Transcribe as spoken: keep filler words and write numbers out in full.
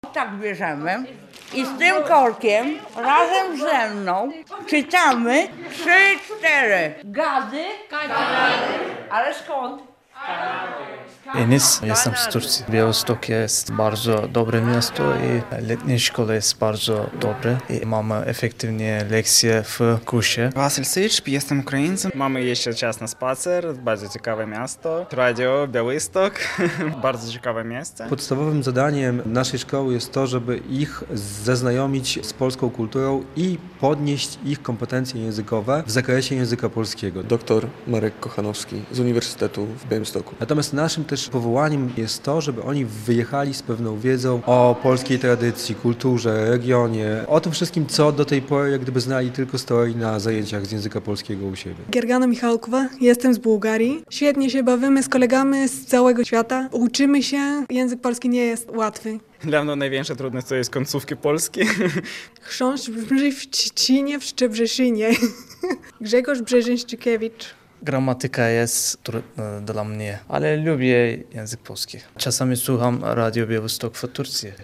Tak bierzemy i z tym korkiem razem ze mną czytamy trzy, cztery. Gady? Ale skąd? Enis, jestem z Turcji. Białystok jest bardzo dobre miasto i letnie szkoły jest bardzo dobre i mamy efektywnie lekcje w kursie. Василь Сич, jestem Ukraińcem. Mamy jeszcze czas na spacer, bardzo ciekawe miasto. Radio Białystok, bardzo ciekawe miejsce. Podstawowym zadaniem naszej szkoły jest to, żeby ich zaznajomić z polską kulturą i podnieść ich kompetencje językowe w zakresie języka polskiego. Doktor Marek Kochanowski z Uniwersytetu w Białymstoku. Natomiast naszym też powołaniem jest to, żeby oni wyjechali z pewną wiedzą o polskiej tradycji, kulturze, regionie, o tym wszystkim, co do tej pory jak gdyby znali tylko z teorii na zajęciach z języka polskiego u siebie. Giergana Michalkowa, jestem z Bułgarii. Świetnie się bawimy z kolegami z całego świata. Uczymy się, język polski nie jest łatwy. Dla mnie największa trudność to jest końcówki polskie. Chrząszcz brzmi w Trzcinie, w Szczebrzeszynie. Grzegorz Brzezińszczykiewicz. Gramatyka jest trudna dla mnie, ale lubię język polski. Czasami słucham Radio Białystok w Turcji.